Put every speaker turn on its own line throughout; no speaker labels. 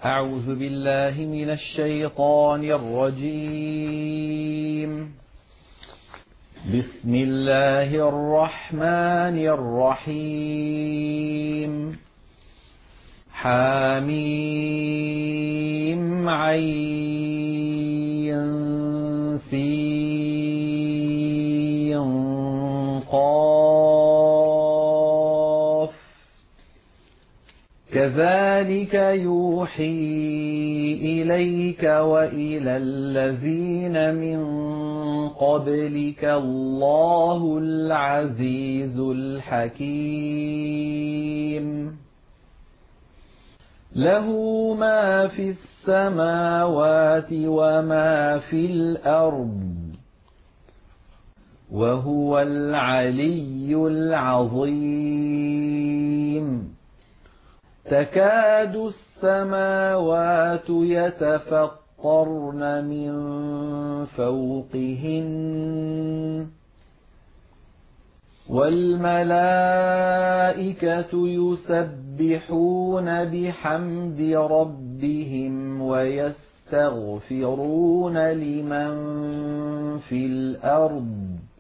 أعوذ بالله من الشيطان الرجيم. بسم الله الرحمن الرحيم. حميم عين سين قاف كذلك يوحي إليك وإلى الذين من قبلك الله العزيز الحكيم. له ما في السماوات وما في الأرض وهو العلي العظيم. تكاد السماوات يتفطرن من فوقهن والملائكة يسبحون بحمد ربهم ويستغفرون لمن في الأرض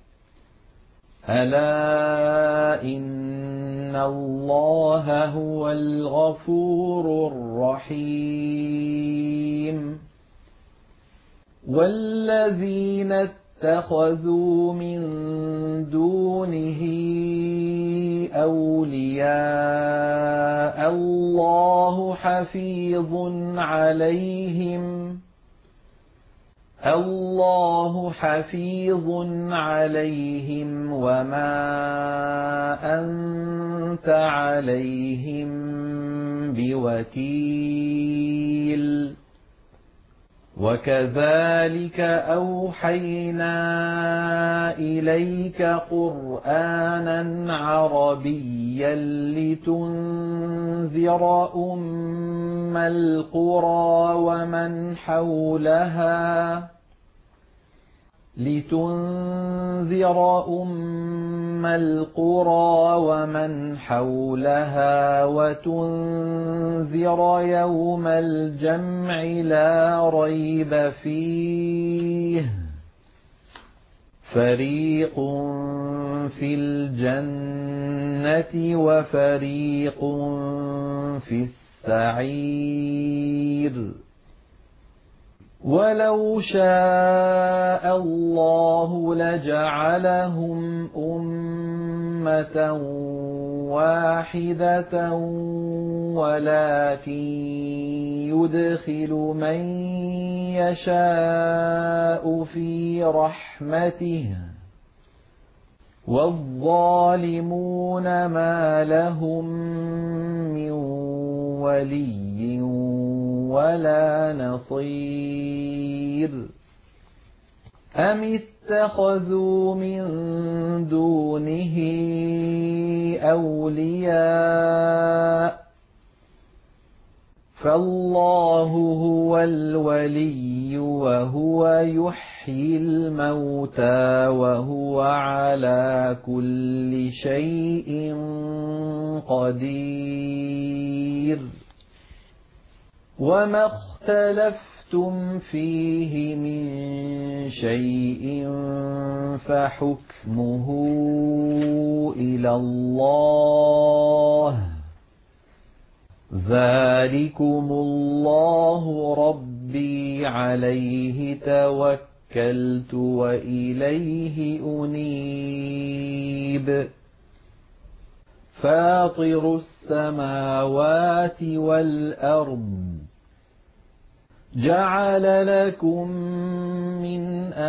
ألا إن الله هو الغفور الرحيم. والذين اتخذوا من دونه أولياء الله حفيظ عليهم وما أنت عليهم بوكيل. وكذلك أوحينا إليك قرآنا عربيا لتنذر أم القرى ومن حولها وتنذر يوم الجمع لا ريب فيه. فريق في الجنة وفريق في السعير. ولو شاء الله لجعلهم أمة واحدة ولكن يدخل من يشاء في رحمته والظالمون ما لهم من ولي ولا نصير. أم اتخذوا من دونه أولياء فالله هو الولي وهو يحيي الموتى وهو على كل شيء قدير. وما اختلفتم فيه من شيء فحكمه إلى الله. ذلكم الله ربي عليه توكلت وإليه أنيب. فاطر السماوات والأرض جعل لكم من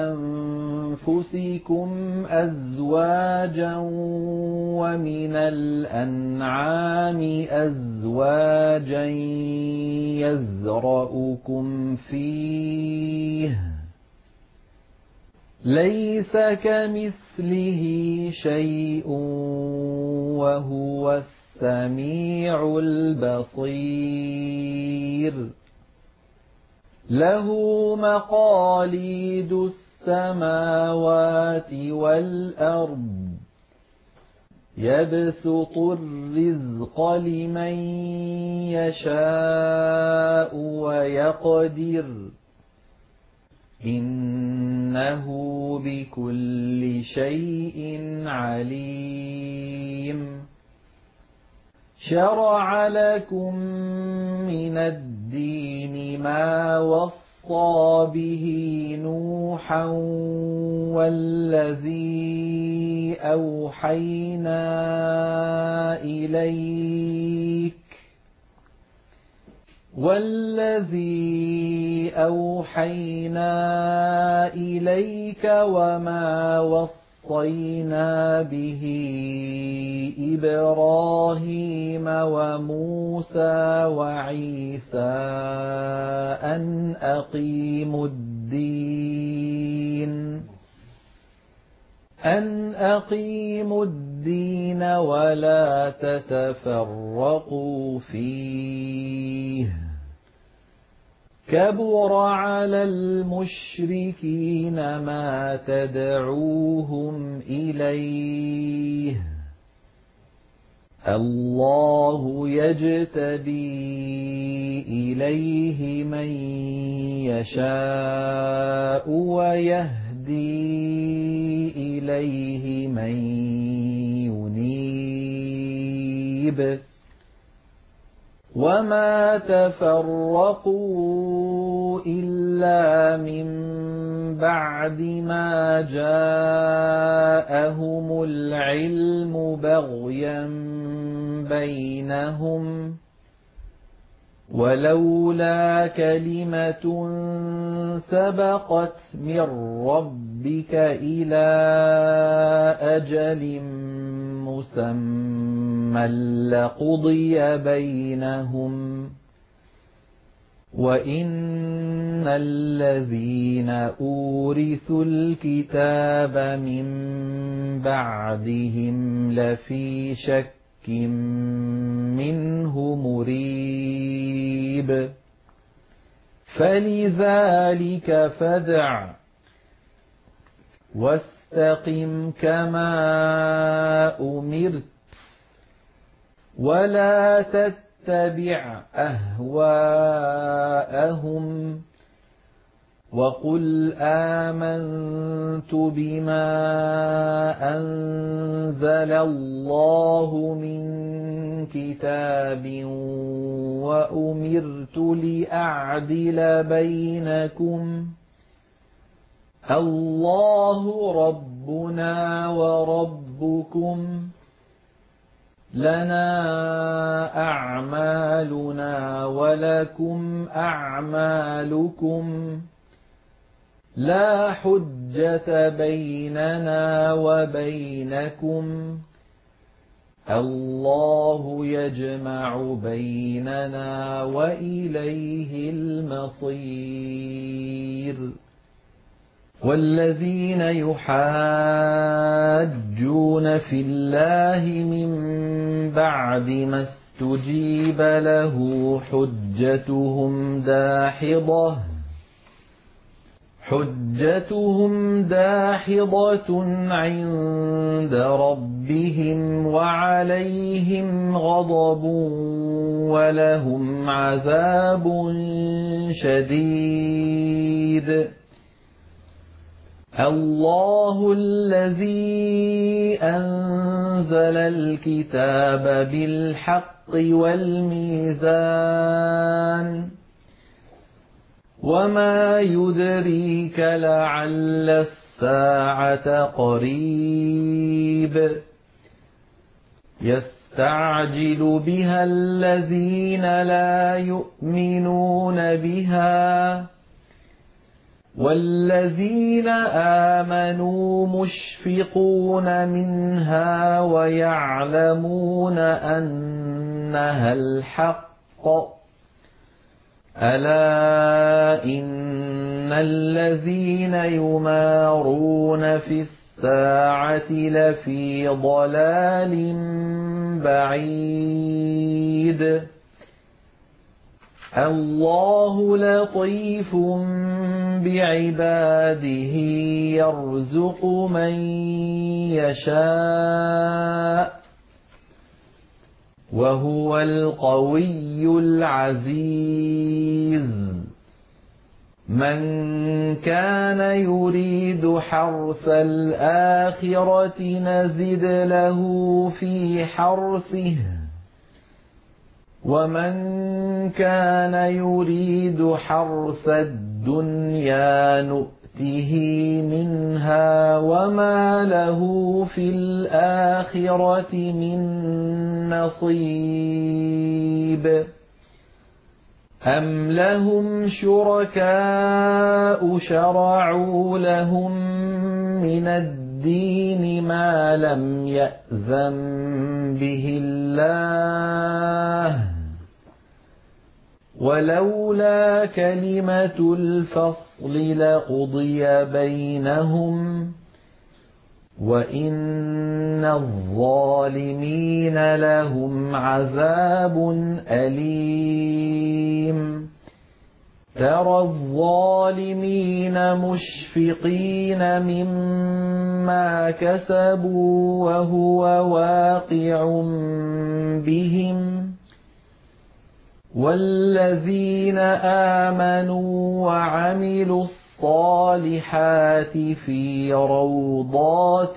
أنفسكم أزواجا ومن الأنعام أزواجا يذرأكم فيه ليس كمثله شيء وهو السميع البصير. له مقاليد السماوات والأرض يبسط الرزق لمن يشاء يقدر إنه بكل شيء عليم شرع لكم من الدين ما وصى به نوحا والذي أوحينا إليك وما وصينا به إبراهيم وموسى وعيسى أن أقيموا الدين ولا تتفرقوا فيه كبر على المشركين ما تدعوهم إليه الله يجتبي إليه من يشاء ويهدي إليه من ينيب وما تفرقوا إلا من بعد ما جاءهم العلم بغيا بينهم ولولا كلمة سبقت من ربك إلى أجل مسمى لقضي بينهم وإن الذين أورثوا الكتاب من بعدهم لفي شك منه مريب فلذلك فادع واستقم كما أمرت ولا تتبع أهواءهم وقل آمنت بما أنزل الله من كتاب وأمرت لأعدل بينكم الله ربنا وربكم لنا أعمالنا ولكم أعمالكم لا حجة بيننا وبينكم الله يجمع بيننا وإليه المصير والذين يحاجون في الله من بعد ما استجيب له حجتهم داحضة عند ربهم وعليهم غضب ولهم عذاب شديد الله الذي أنزل الكتاب بالحق والميزان وما يدريك لعل الساعة قريب يستعجل بها الذين لا يؤمنون بها والذين آمنوا مشفقون منها ويعلمون أنها الحق ألا إن الذين يمارون في الساعة لفي ضلال بعيد الله لطيف بعباده يرزق من يشاء وهو القوي العزيز من كان يريد حرث الآخرة نزد له في حرثه ومن كان يريد حرث الدنيا نؤته منها وما له في الآخرة من نصيب أم لهم شركاء شرعوا لهم من الدين ما لم يأذن به الله ولولا كلمة الفصل لقضي بينهم وإن الظالمين لهم عذاب أليم ترى الظالمين مشفقين مما كسبوا وهو واقع بهم والذين آمنوا وعملوا الصالحات في روضات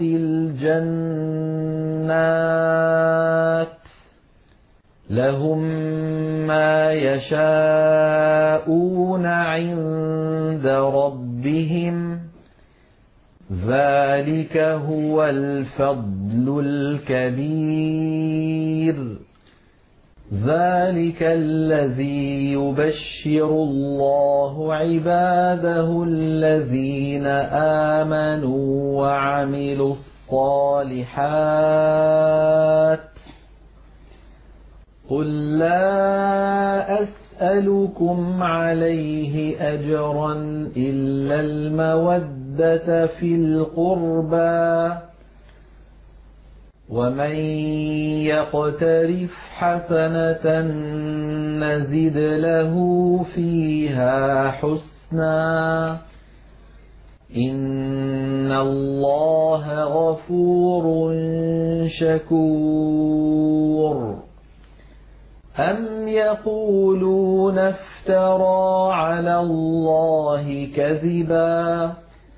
الجنات لهم ما يشاءون عند ربهم ذلك هو الفضل الكبير ذلك الذي يبشر الله عباده الذين آمنوا وعملوا الصالحات قل لا أسألكم عليه أجرا إلا المودة في القربى ومن يقترف حسنة نزد له فيها حسنا إن الله غفور شكور أم يقولون افترى على الله كذبا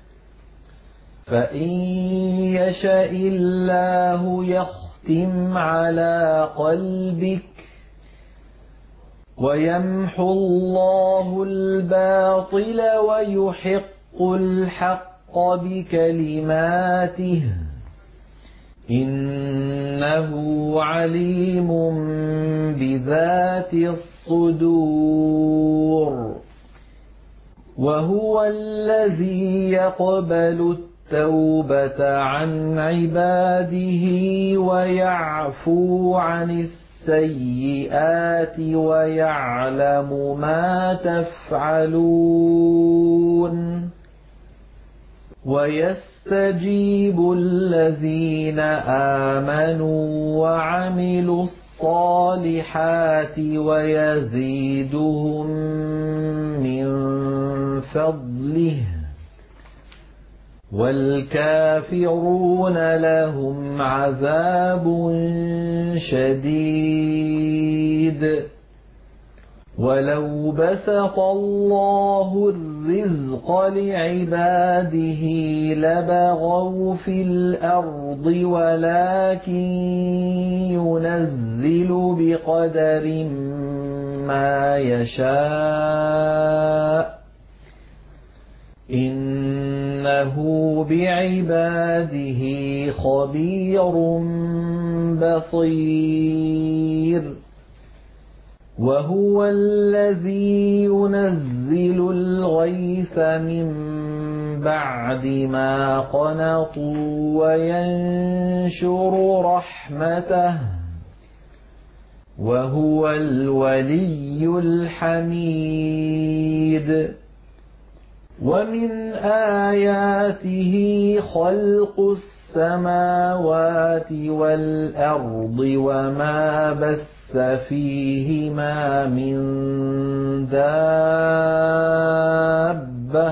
فإن يشاء الله يختم على قلبك ويمحو الله الباطل ويحق الحق بكلماته إنه عليم بذات الصدور وهو الذي يقبل التوبة عن عباده ويعفو عن السيئات ويعلم ما تفعلون ويستجيب الذين آمنوا وعملوا الصالحات ويزيدهم من فضله والكافرون لهم عذاب شديد ولو بسط الله الرزق لعباده لبغوا في الأرض ولكن ينزل بقدر ما يشاء إنه بعباده خبير بصير وهو الذي ينزل الغيث من بعد ما قنطوا وينشر رحمته وهو الولي الحميد ومن آياته خلق السماوات والأرض وما بث فيهما من دابة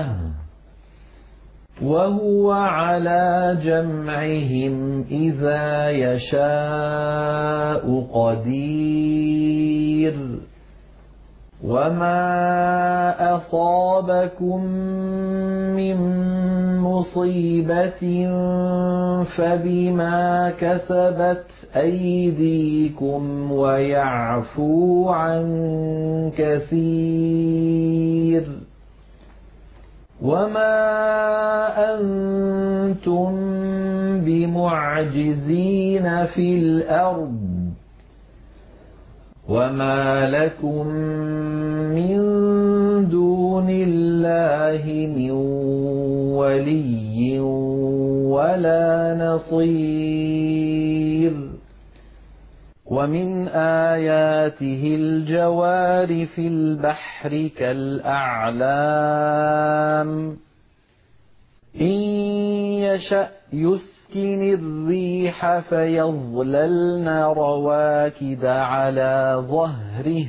وهو على جمعهم إذا يشاء قدير وما أصابكم من مصيبة فبما كسبت أيديكم ويعفو عن كثير وما أنتم بمعجزين في الأرض وما لكم من دون الله من ولي ولا نصير ومن آياته الجوار في البحر كالأعلام إن يشأ يسكن الريح فيظللن رواكد على ظهره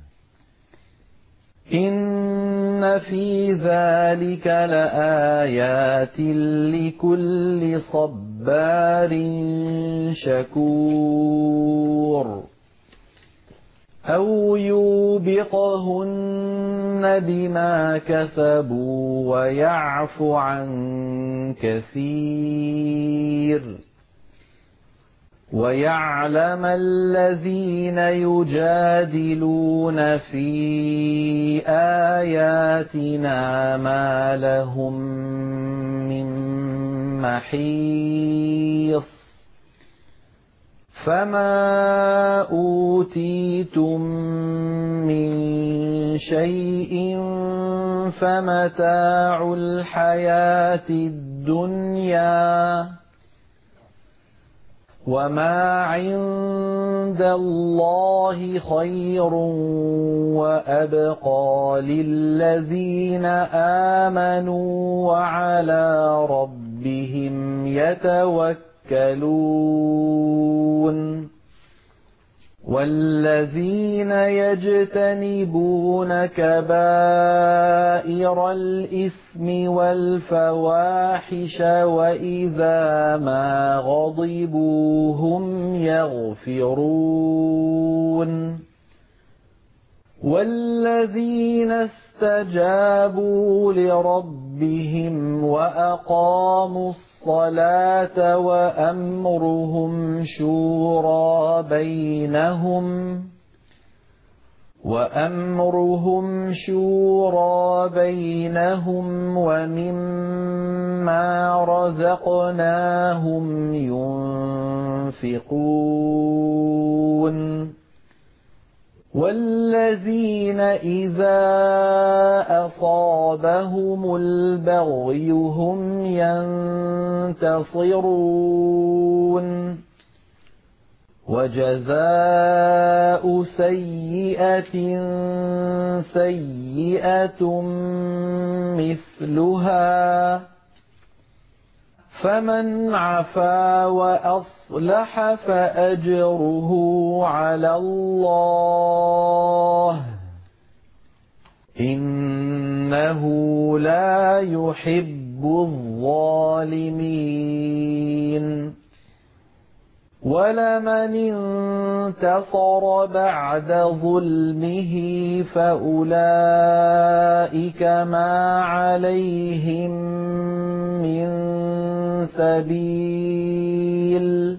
إن في ذلك لآيات لكل صبار شكور أو يوبقهن بما كسبوا ويعفو عن كثير ويعلم الذين يجادلون في آياتنا ما لهم من محيص فما أوتيتم من شيء فمتاع الحياة الدنيا وما عند الله خير وأبقى للذين آمنوا وعلى ربهم يتوكلون والذين يجتنبون كبائر الإثم والفواحش وإذا ما غضبوا هم يغفرون والذين استجابوا لربهم وأقاموا الصلاة وأمرهم شورى بينهم ومما رزقناهم ينفقون والذين إذا أصابهم البغي هم ينتصرون وجزاء سيئة سيئة مثلها فمن عفا وأصلح فأجره على الله إنه لا يحب الظالمين ولمن انتصر بعد ظلمه فأولئك ما عليهم من سبيل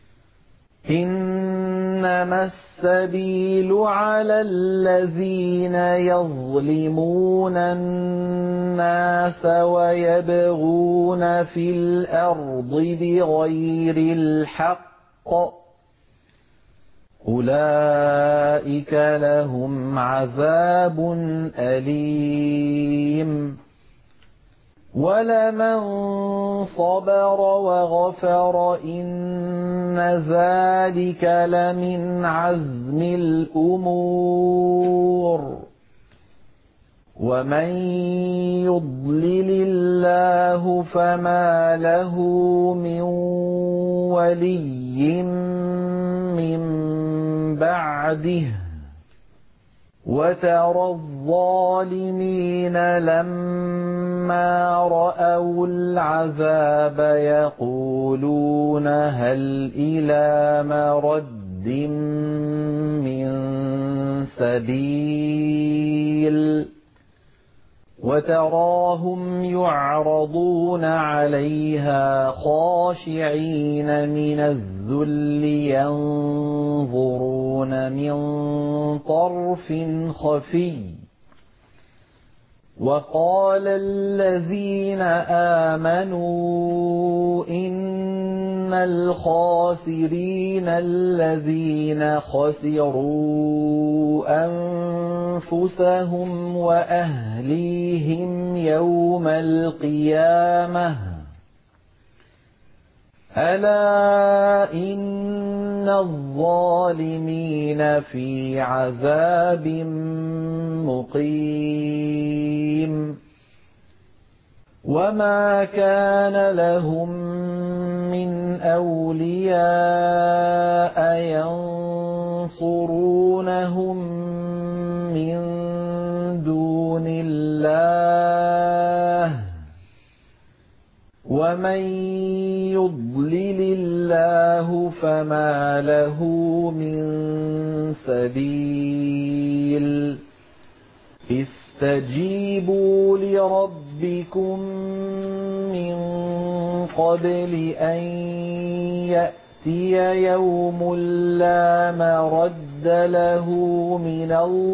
إنما السبيل على الذين يظلمون الناس ويبغون في الأرض بغير الحق أولئك لهم عذاب أليم ولمن صبر وغفر إن ذلك لمن عزم الأمور ومن يضلل الله فما له من ولي من بعده وترى الظالمين لما رأوا العذاب يقولون هل إلى مرد من سبيل وتراهم يعرضون عليها خاشعين من الذل ينظرون من طرف خفي وقال الذين آمنوا إن الخاسرين الذين خسروا أنفسهم وأهليهم يوم القيامة ألا إن الظالمين في عذاب مقيم وما كان لهم من أولياء ينصرونهم من دون الله ومن يضلل الله فما له من سبيل استجيبوا لربكم من قبل أن يأتي يوم لا مرد له من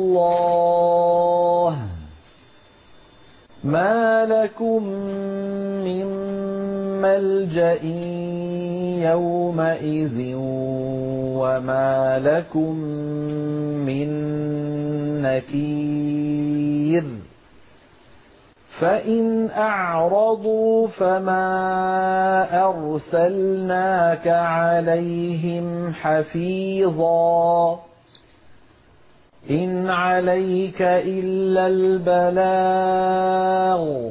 الله ما لكم من ملجأ يومئذ وما لكم من نكير فإن أعرضوا فما أرسلناك عليهم حفيظا إن عليك إلا البلاغ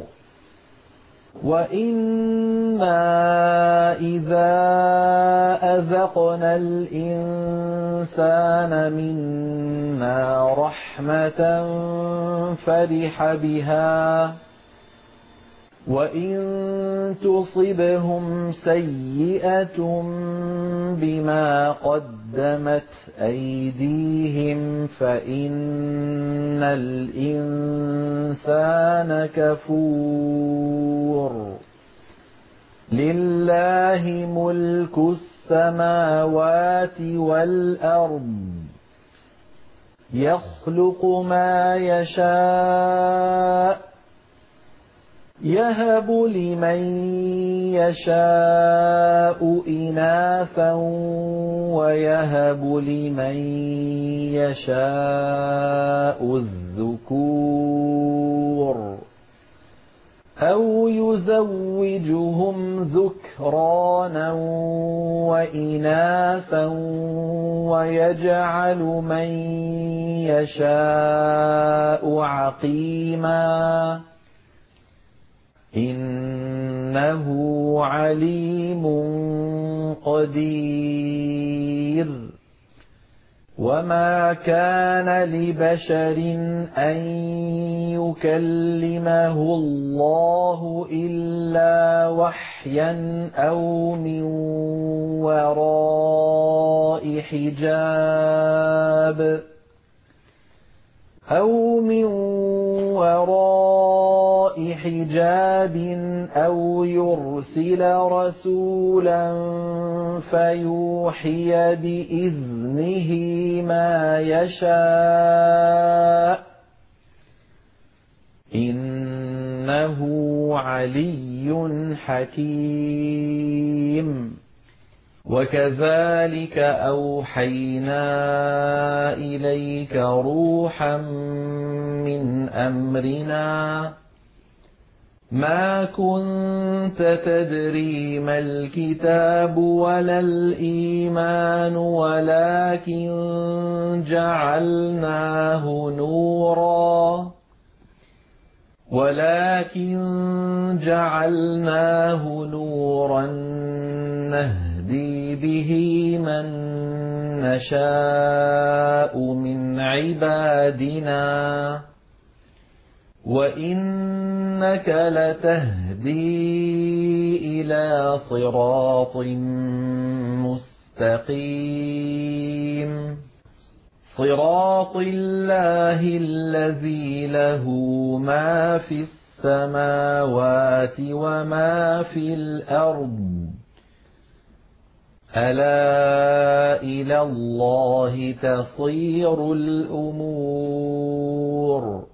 وإنا إذا أذقنا الإنسان منا رحمة فرح بها وإن تصبهم سيئة بما قدمت أيديهم فإن الإنسان كفور لله ملك السماوات والأرض يخلق ما يشاء يهب لمن يشاء إناثا ويهب لمن يشاء الذكور أو يزوجهم ذكرانا وإناثا ويجعل من يشاء عقيما إنه عليم قدير وما كان لبشر أن يكلمه الله إلا وحيا أو من وراء حجاب أو يرسل رسولا فيوحي بإذنه ما يشاء إنه علي حكيم وكذلك أوحينا إليك روحا من أمرنا ما كنت تدري ما الكتاب ولا الإيمان ولكن جعلناه نورا نهدي به من نشاء من عبادنا وإنك لتهدي إلى صراط مستقيم صراط الله الذي له ما في السماوات وما في الأرض ألا إلى الله تصير الأمور